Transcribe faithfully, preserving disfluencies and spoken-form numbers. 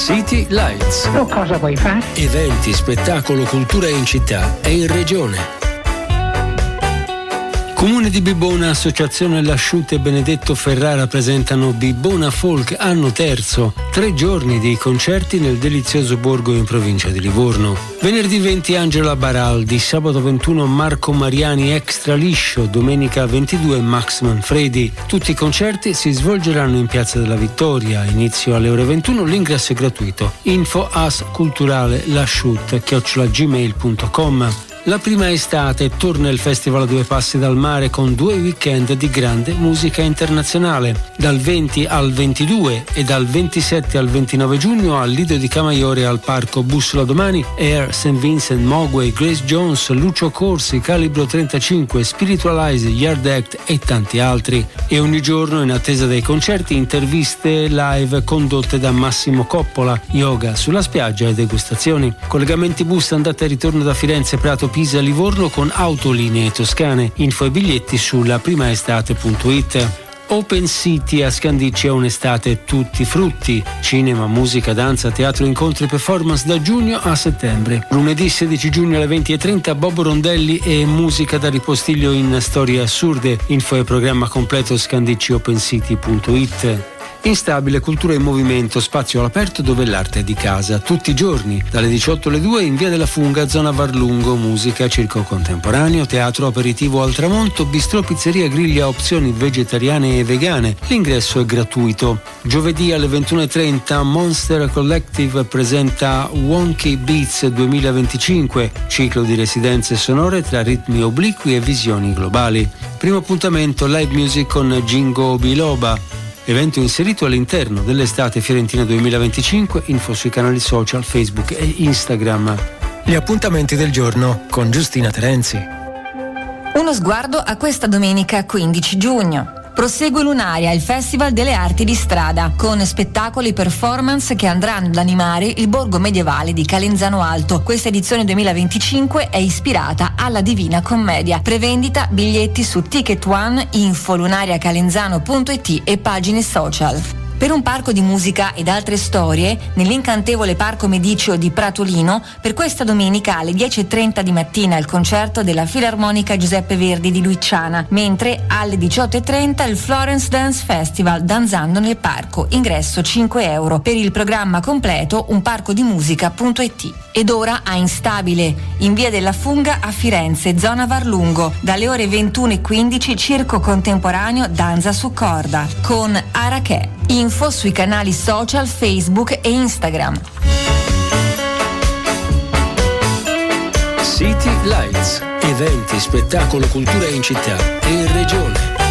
City Lights. Oh, cosa vuoi fare? Eventi, spettacolo, cultura in città e in regione. Comune di Bibbona, Associazione Lasciute e Benedetto Ferrara presentano Bibbona Folk anno terzo. Tre giorni di concerti nel delizioso borgo in provincia di Livorno. Venerdì venti Angela Baraldi, sabato ventuno Marco Mariani Extra Liscio, domenica ventidue Max Manfredi. Tutti i concerti si svolgeranno in Piazza della Vittoria. Inizio alle ore ventuno, l'ingresso è gratuito. Info as culturale lasciute chiocciola gmail punto com. La prima estate torna il Festival a Due Passi dal Mare con due weekend di grande musica internazionale. Dal venti al ventidue e dal ventisette al ventinove giugno al Lido di Camaiore al Parco Bussola Domani, Air, Saint Vincent, Mogwai, Grace Jones, Lucio Corsi, Calibro trentacinque, Spiritualize, Yard Act e tanti altri. E ogni giorno, in attesa dei concerti, interviste live condotte da Massimo Coppola, yoga sulla spiaggia e degustazioni. Collegamenti bus andata e ritorno da Firenze, Prato, Pisa, Livorno con Autolinee Toscane. Info e biglietti sulla primaestate punto it. Open City a Scandicci è un'estate tutti frutti. Cinema, musica, danza, teatro, incontri e performance da giugno a settembre. Lunedì sedici giugno alle venti e trenta Bob Rondelli e musica da ripostiglio in storie assurde. Info e programma completo scandicci open city punto it. Instabile, cultura in movimento, spazio all'aperto dove l'arte è di casa, tutti i giorni, dalle diciotto alle due in via della Funga, zona Varlungo, musica, circo contemporaneo, teatro aperitivo al tramonto, bistrò, pizzeria, griglia, opzioni vegetariane e vegane. L'ingresso è gratuito. Giovedì alle ventuno e trenta Monster Collective presenta Wonky Beats duemilaventicinque, ciclo di residenze sonore tra ritmi obliqui e visioni globali. Primo appuntamento live music con Jingo Biloba. Evento inserito all'interno dell'estate fiorentina duemilaventicinque, info sui canali social Facebook e Instagram. Gli appuntamenti del giorno con Giustina Terenzi. Uno sguardo a questa domenica quindici giugno. Prosegue Lunaria, il Festival delle Arti di Strada, con spettacoli e performance che andranno ad animare il borgo medievale di Calenzano Alto. Questa edizione duemilaventicinque è ispirata alla Divina Commedia. Prevendita biglietti su Ticket One, info lunariacalenzano punto it e pagine social. Per un parco di musica ed altre storie, nell'incantevole Parco Mediceo di Pratolino, per questa domenica alle dieci e trenta di mattina il concerto della Filarmonica Giuseppe Verdi di Luiciana, mentre alle diciotto e trenta il Florence Dance Festival Danzando nel Parco, ingresso cinque euro. Per il programma completo un parco di musica punto it. Ed ora a Instabile, in via della Funga a Firenze, zona Varlungo, dalle ore ventuno e quindici circo contemporaneo Danza su corda, con Araché. Info sui canali social Facebook e Instagram. City Lights. Eventi, spettacolo, cultura in città e in regione.